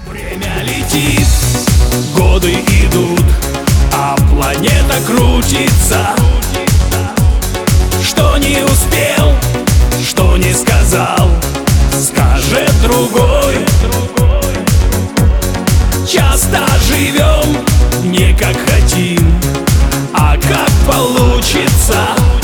Время летит, годы идут, а планета крутится. Что не успел, что не сказал, скажет другой. Часто живем не как хотим, а как получится.